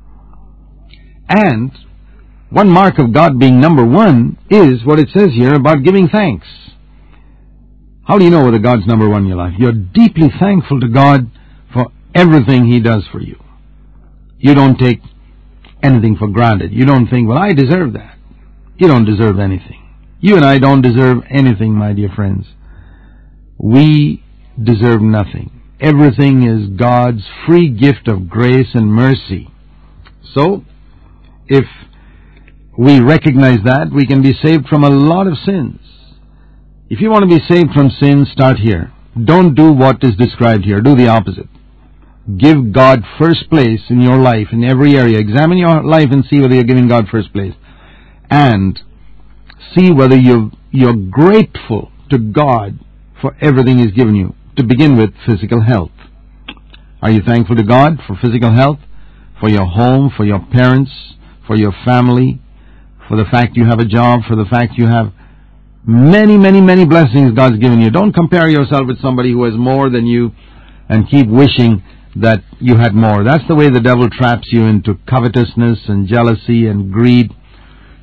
And one mark of God being number one is what it says here about giving thanks. How do you know whether God's number one in your life? You're deeply thankful to God for everything he does for you. You don't take anything for granted. You don't think, well, I deserve that. You don't deserve anything. You and I don't deserve anything, my dear friends. We deserve nothing. Everything is God's free gift of grace and mercy. So, if we recognize that, we can be saved from a lot of sins. If you want to be saved from sin, start here. Don't do what is described here. Do the opposite. Give God first place in your life, in every area. Examine your life and see whether you're giving God first place. And see whether you're, you're grateful to God for everything he's given you. To begin with, physical health. Are you thankful to God for physical health? For your home, for your parents, for your family, for the fact you have a job, for the fact you have many, many, many blessings God's given you. Don't compare yourself with somebody who has more than you and keep wishing that you had more. That's the way the devil traps you into covetousness and jealousy and greed,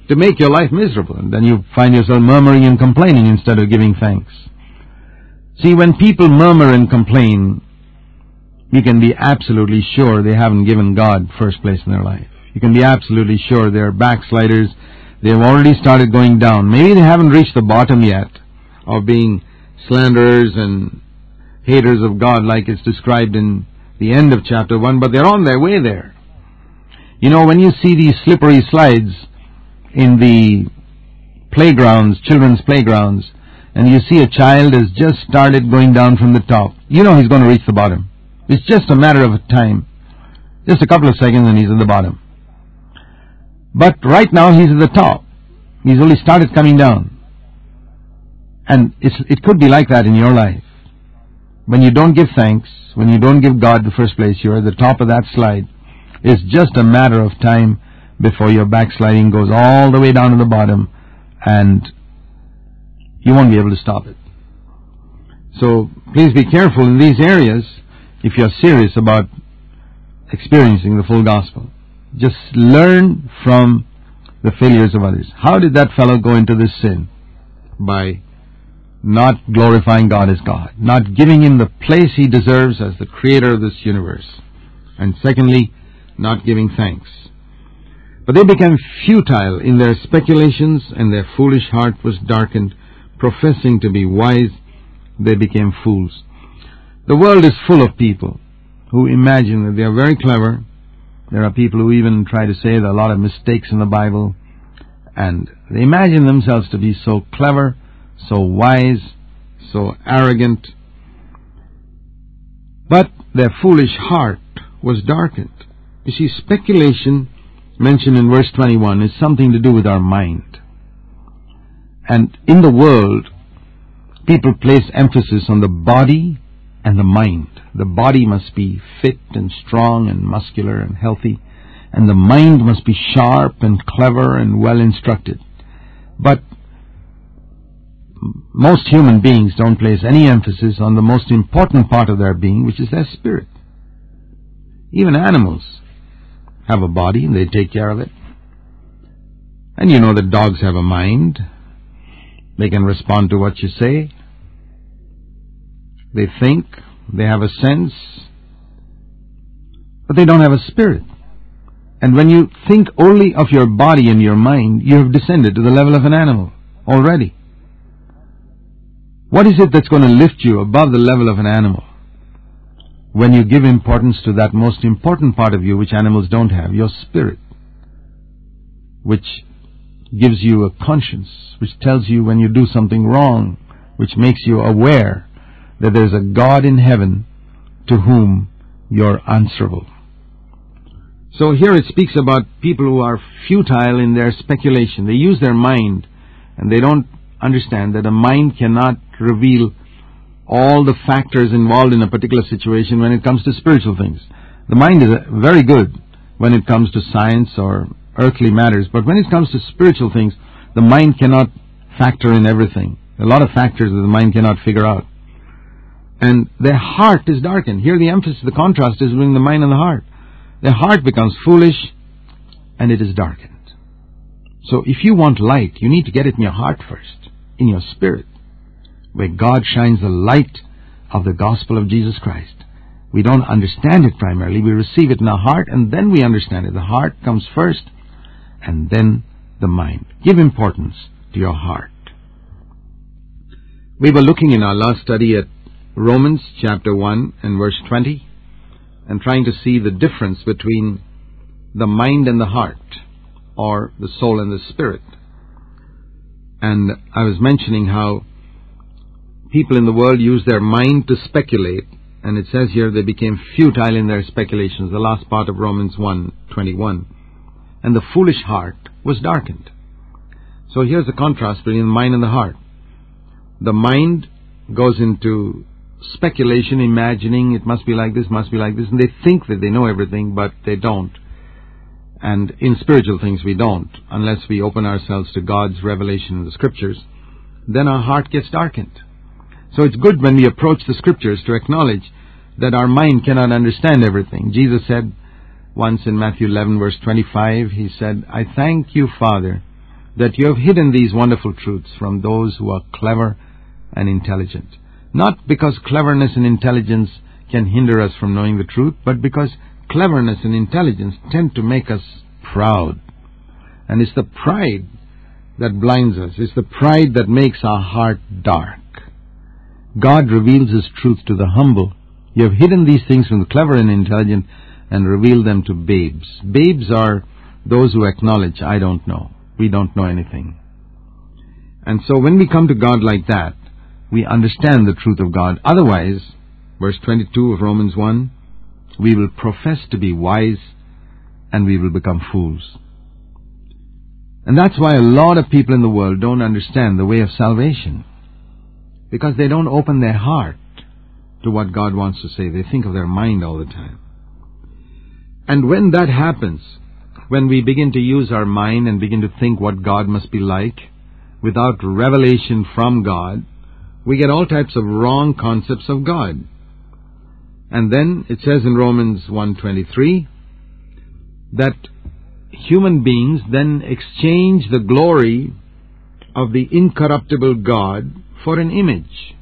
to make your life miserable. And then you find yourself murmuring and complaining instead of giving thanks. See, when people murmur and complain, you can be absolutely sure they haven't given God first place in their life. You can be absolutely sure they're backsliders. They've already started going down. Maybe they haven't reached the bottom yet of being slanderers and haters of God like it's described in the end of chapter one, but they're on their way there. You know, when you see these slippery slides in the playgrounds, children's playgrounds, and you see a child has just started going down from the top, you know he's going to reach the bottom. It's just a matter of time. Just a couple of seconds and he's at the bottom. But right now he's at the top. He's only started coming down. And it's, it could be like that in your life. When you don't give thanks, when you don't give God the first place, you're at the top of that slide. It's just a matter of time before your backsliding goes all the way down to the bottom and you won't be able to stop it. So please be careful in these areas if you're serious about experiencing the full gospel. Just learn from the failures of others. How did that fellow go into this sin? By not glorifying God as God, not giving Him the place He deserves as the creator of this universe. And secondly, not giving thanks. But they became futile in their speculations, and their foolish heart was darkened. Professing to be wise, they became fools. The world is full of people who imagine that they are very clever. There are people who even try to say there are a lot of mistakes in the Bible, and they imagine themselves to be so clever, so wise, so arrogant. But their foolish heart was darkened. You see, speculation mentioned in verse twenty-one is something to do with our mind. And in the world, people place emphasis on the body and the mind. The body must be fit and strong and muscular and healthy, and the mind must be sharp and clever and well instructed. But most human beings don't place any emphasis on the most important part of their being, which is their spirit. Even animals have a body and they take care of it. And you know that dogs have a mind. They can respond to what you say. They think. They have a sense. But they don't have a spirit. And when you think only of your body and your mind, you have descended to the level of an animal already. What is it that's going to lift you above the level of an animal? When you give importance to that most important part of you which animals don't have, your spirit, which gives you a conscience, which tells you when you do something wrong, which makes you aware that there's a God in heaven to whom you're answerable. So here it speaks about people who are futile in their speculation. They use their mind, and they don't understand that a mind cannot reveal all the factors involved in a particular situation when it comes to spiritual things. The mind is very good when it comes to science or earthly matters, but when it comes to spiritual things, the mind cannot factor in everything. There are a lot of factors that the mind cannot figure out. And their heart is darkened. Here the emphasis, the contrast is between the mind and the heart. Their heart becomes foolish and it is darkened. So if you want light, you need to get it in your heart first, in your spirit, where God shines the light of the gospel of Jesus Christ. We don't understand it primarily. We receive it in our heart and then we understand it. The heart comes first and then the mind. Give importance to your heart. We were looking in our last study at Romans chapter one and verse twenty and trying to see the difference between the mind and the heart, or the soul and the spirit. And I was mentioning how people in the world use their mind to speculate, and it says here they became futile in their speculations, the last part of Romans one twenty-one. And the foolish heart was darkened. So here's the contrast between the mind and the heart. The mind goes into speculation, imagining it must be like this, must be like this, and they think that they know everything, but they don't. And in spiritual things we don't, unless we open ourselves to God's revelation in the Scriptures. Then our heart gets darkened. So it's good when we approach the Scriptures to acknowledge that our mind cannot understand everything. Jesus said once in Matthew eleven verse twenty-five, He said, I thank you, Father, that you have hidden these wonderful truths from those who are clever and intelligent. Not because cleverness and intelligence can hinder us from knowing the truth, but because cleverness and intelligence tend to make us proud. And it's the pride that blinds us. It's the pride that makes our heart dark. God reveals His truth to the humble. You have hidden these things from the clever and intelligent and revealed them to babes. Babes are those who acknowledge, I don't know. We don't know anything. And so when we come to God like that, we understand the truth of God. Otherwise, verse twenty-two of Romans one, we will profess to be wise and we will become fools. And that's why a lot of people in the world don't understand the way of salvation. Because they don't open their heart to what God wants to say. They think of their mind all the time. And when that happens, when we begin to use our mind and begin to think what God must be like, without revelation from God, we get all types of wrong concepts of God. And then it says in Romans one twenty-three that human beings then exchange the glory of the incorruptible God for an image.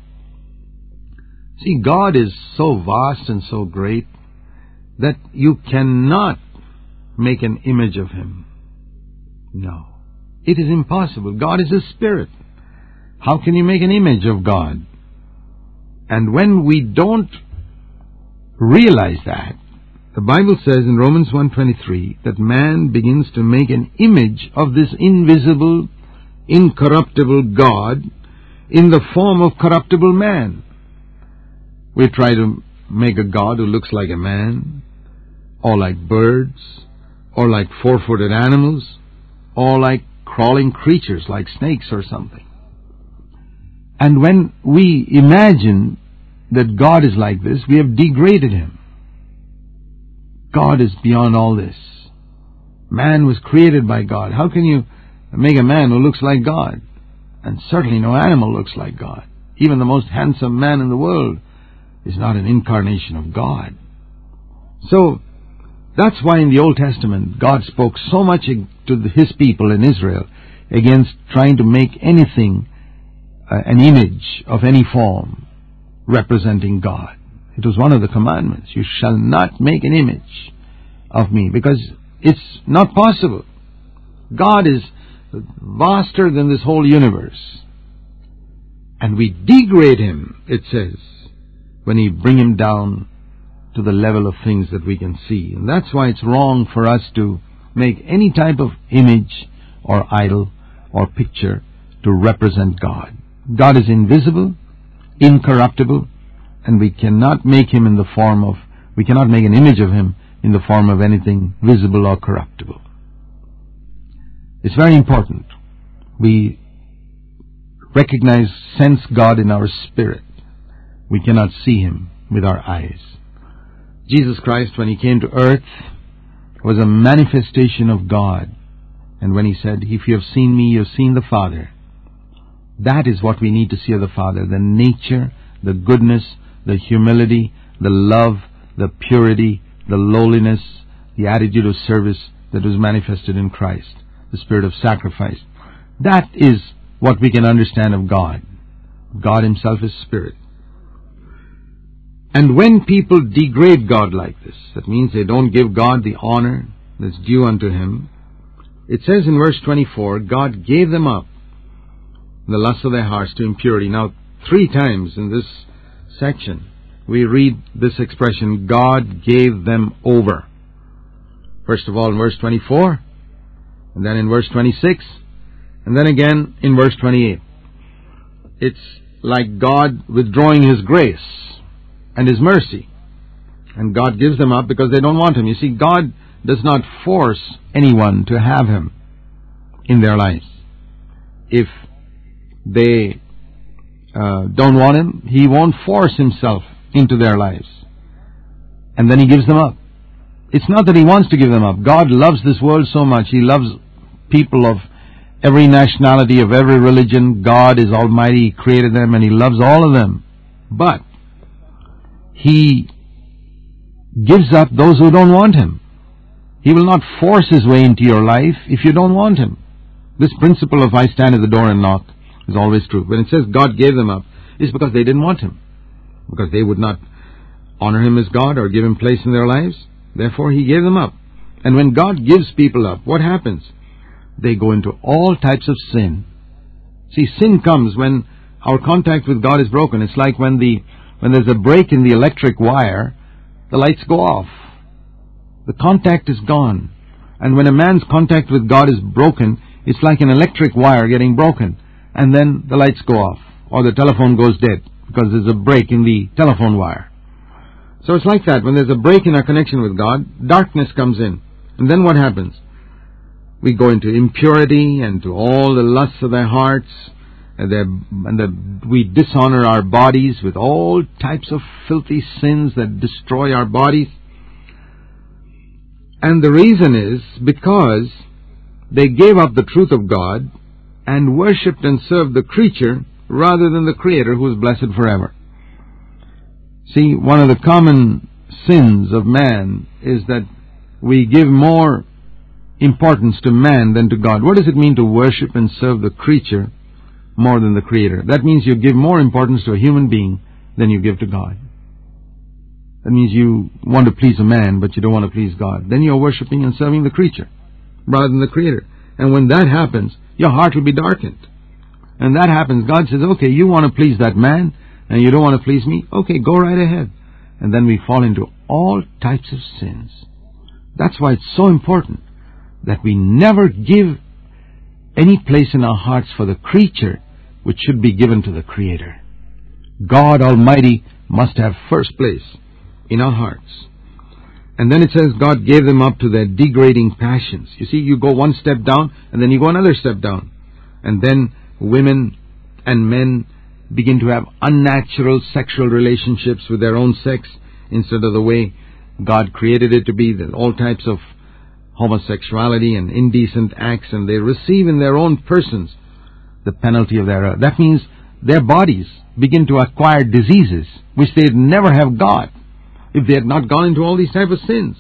See, God is so vast and so great that you cannot make an image of Him. No. It is impossible. God is a spirit. How can you make an image of God? And when we don't realize that, the Bible says in Romans one twenty-three that man begins to make an image of this invisible, incorruptible God in the form of corruptible man. We try to make a God who looks like a man, or like birds, or like four-footed animals, or like crawling creatures like snakes or something. And when we imagine that God is like this, we have degraded Him. God is beyond all this. Man was created by God. How can you make a man who looks like God? And certainly no animal looks like God. Even the most handsome man in the world is not an incarnation of God. So, that's why in the Old Testament, God spoke so much to His people in Israel against trying to make anything, uh, an image of any form, representing God. It was one of the commandments. You shall not make an image of me, because it's not possible. God is vaster than this whole universe. And we degrade Him, it says, when we bring Him down to the level of things that we can see. And that's why it's wrong for us to make any type of image or idol or picture to represent God. God is invisible, incorruptible, and we cannot make Him in the form of, we cannot make an image of Him in the form of anything visible or corruptible. It's very important. We recognize, sense God in our spirit. We cannot see Him with our eyes. Jesus Christ, when He came to earth, was a manifestation of God. And when He said, if you have seen me, you have seen the Father. That is what we need to see of the Father. The nature, the goodness, the humility, the love, the purity, the lowliness, the attitude of service that was manifested in Christ. The spirit of sacrifice. That is what we can understand of God. God Himself is spirit. And when people degrade God like this, that means they don't give God the honor that's due unto Him, it says in verse twenty-four, God gave them up in the lust of their hearts to impurity. Now, three times in this section, we read this expression, God gave them over. First of all in verse twenty-four, and then in verse twenty-six, and then again in verse twenty-eight. It's like God withdrawing His grace and His mercy. And God gives them up because they don't want Him. You see, God does not force anyone to have Him in their lives. If they uh, don't want Him, He won't force Himself into their lives. And then He gives them up. It's not that He wants to give them up. God loves this world so much. He loves people of every nationality, of every religion. God is almighty. He created them and He loves all of them. But He gives up those who don't want Him. He will not force His way into your life if you don't want Him. This principle of I stand at the door and knock is always true. When it says God gave them up, it's because they didn't want Him. Because they would not honor Him as God or give Him place in their lives. Therefore, He gave them up. And when God gives people up, what happens? They go into all types of sin. See, sin comes when our contact with God is broken. It's like when the when there's a break in the electric wire, the lights go off. The contact is gone. And when a man's contact with God is broken, it's like an electric wire getting broken. And then the lights go off. Or the telephone goes dead because there's a break in the telephone wire. So it's like that. When there's a break in our connection with God, darkness comes in. And then what happens? We go into impurity and to all the lusts of their hearts. And, and the, we dishonor our bodies with all types of filthy sins that destroy our bodies. And the reason is because they gave up the truth of God and worshipped and served the creature rather than the Creator who is blessed forever. See, one of the common sins of man is that we give more importance to man than to God. What does it mean to worship and serve the creature more than the Creator? That means you give more importance to a human being than you give to God. That means you want to please a man, but you don't want to please God. Then you're worshiping and serving the creature rather than the Creator. And when that happens, your heart will be darkened. And that happens, God says, okay, you want to please that man, and you don't want to please me? Okay, go right ahead. And then we fall into all types of sins. That's why it's so important that we never give any place in our hearts for the creature which should be given to the Creator. God Almighty must have first place in our hearts. And then it says God gave them up to their degrading passions. You see, you go one step down and then you go another step down. And then women and men begin to have unnatural sexual relationships with their own sex instead of the way God created it to be, all types of homosexuality and indecent acts, and they receive in their own persons the penalty of their error. That means their bodies begin to acquire diseases which they'd never have got if they had not gone into all these type of sins.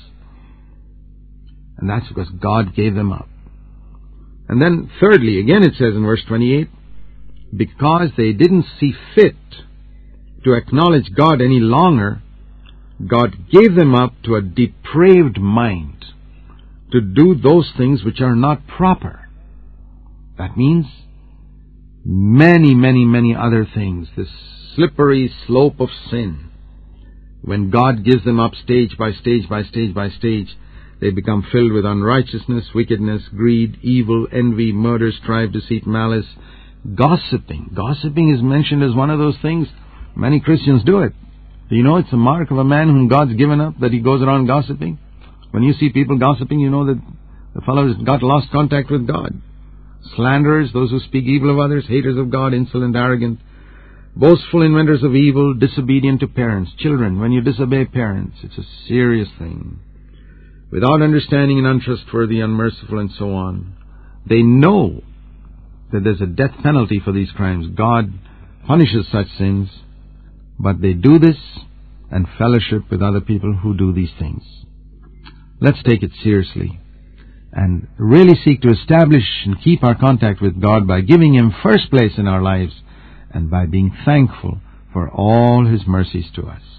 And that's because God gave them up. And then thirdly, again it says in verse twenty-eight, because they didn't see fit to acknowledge God any longer, God gave them up to a depraved mind to do those things which are not proper. That means many, many, many other things. This slippery slope of sin. When God gives them up stage by stage by stage by stage, they become filled with unrighteousness, wickedness, greed, evil, envy, murder, strife, deceit, malice, gossiping. Gossiping is mentioned as one of those things. Many Christians do it. Do you know it's a mark of a man whom God's given up, that he goes around gossiping? When you see people gossiping, you know that the fellow has got lost contact with God. Slanderers, those who speak evil of others, haters of God, insolent, arrogant, boastful, inventors of evil, disobedient to parents. Children, when you disobey parents, it's a serious thing. Without understanding and untrustworthy, unmerciful, and so on. They know that there's a death penalty for these crimes. God punishes such sins, but they do this and fellowship with other people who do these things. Let's take it seriously and really seek to establish and keep our contact with God by giving Him first place in our lives and by being thankful for all His mercies to us.